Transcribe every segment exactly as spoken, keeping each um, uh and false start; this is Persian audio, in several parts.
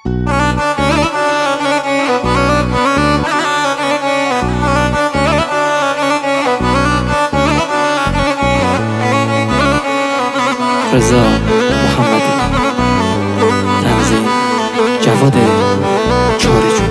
رضا محمدی، تنظیم جواد چارجو.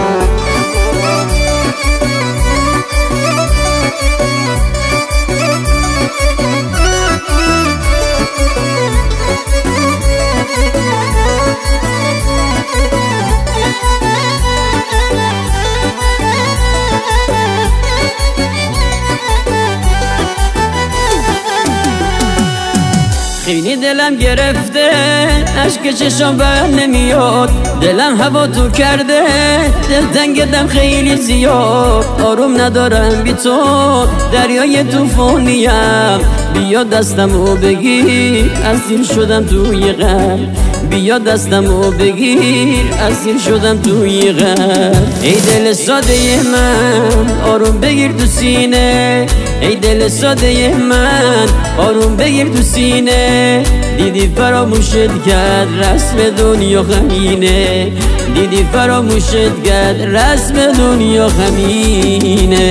خیلی دلم گرفته، اشک چشم بر نمیاد، دلم هوا تو کرده، دلتنگتم خیلی زیاد، آروم ندارم بی تو، دریای توفانیم، بیا دستمو بگیر، اسیر شدم توی غم، بیا دستمو بگیر، اسیر شدم توی غم. ای دل ساده من، آروم بگیر تو سینه، ای دل ساده من، آروم بگیر تو سینه. دیدی فراموشت کرد رسم دنیا غمینه، دیدی فراموشت کرد رسم دنیا غمینه.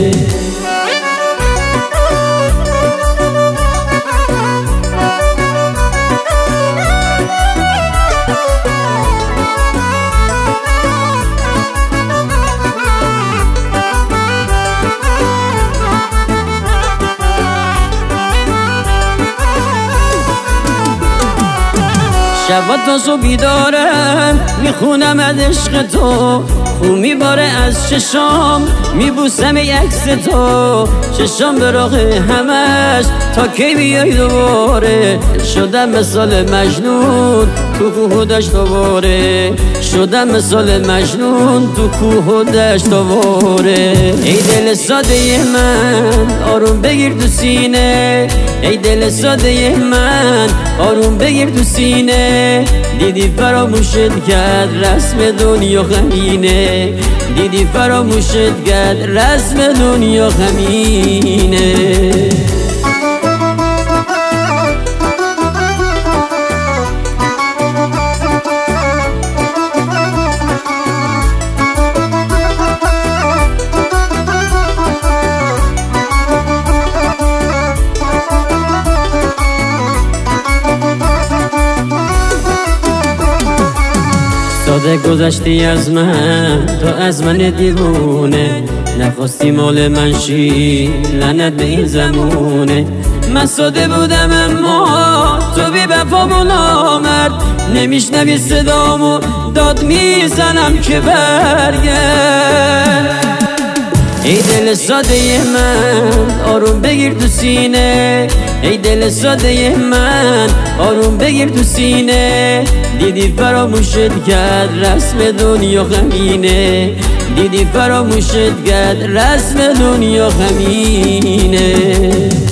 شبا تا صبح بیدارم، میخونم از عشق تو، خون میباره از چشام، میبوسم ای عکس تو، چشام به راه همش تا کی بیای دوباره. شدم مثال مجنون تو کوه و دشت دوباره، شدم مثال مجنون تو کوه و دشت دوباره. ای دل ساده من، آروم بگیر تو سینه، ای دل ساده من، آروم بگیر تو سینه. دیدی فراموشت کرد رسم دنیا غمینه، دیدی فراموشت کرد رسم دنیا غمینه. ساده گذشتی از من، تو از من دیوونه، نخواستی مال من شی، لعنت به این زمونه. من ساده بودم اما تو بی وفا و نامرد، نمیشنوی صدامو داد میزنم که برگرد. ای دل ساده من، آروم بگیر تو سینه، ای دل ساده من، آروم بگیر تو سینه. دیدی فراموشت کرد رسم دنیا غمینه، دیدی فراموشت کرد رسم دنیا غمینه.